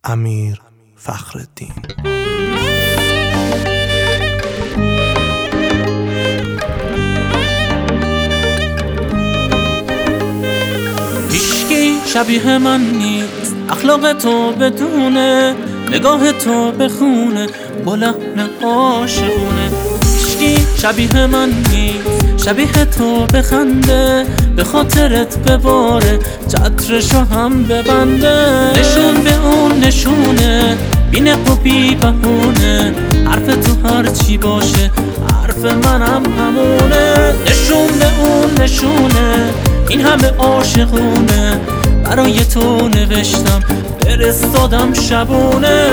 امیر فخرالدین. هیچکی شبیه من نیست، اخلاق تو بدونه، نگاه تو بخونه با لحن عاشقونه. هیچکی شبیه من نیست، شبیه تو بخنده، به خاطرت بباره، چترشو هم ببنده. نشون به اون نشونه، بی نق و بی بهونه، حرف تو هر چی باشه حرف منم همونه. نشون به اون نشونه، این همه عاشقونه، برای تو نوشتم فرستادم شبونه.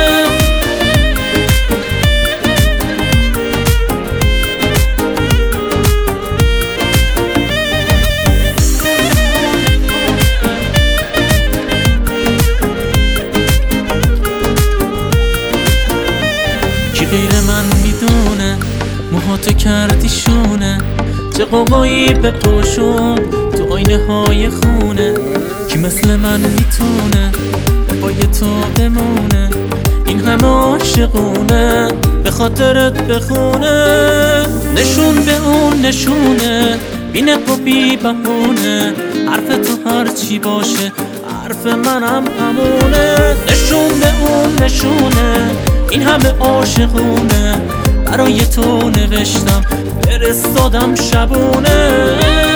کی غیر من میدونه موهاتو کردی شونه، چه قوقایی به تو شد تو آینه های خونه. کی مثل من میتونه پای تو بمونه، این همه عاشقونه، به خاطرت بخونه. نشون به اون نشونه، بی نق و بی بهونه، حرف تو هر چی باشه حرف منم همونه. نشون به اون نشونه، این همه عاشقونه، برای تو نوشتم فرستادم شبونه.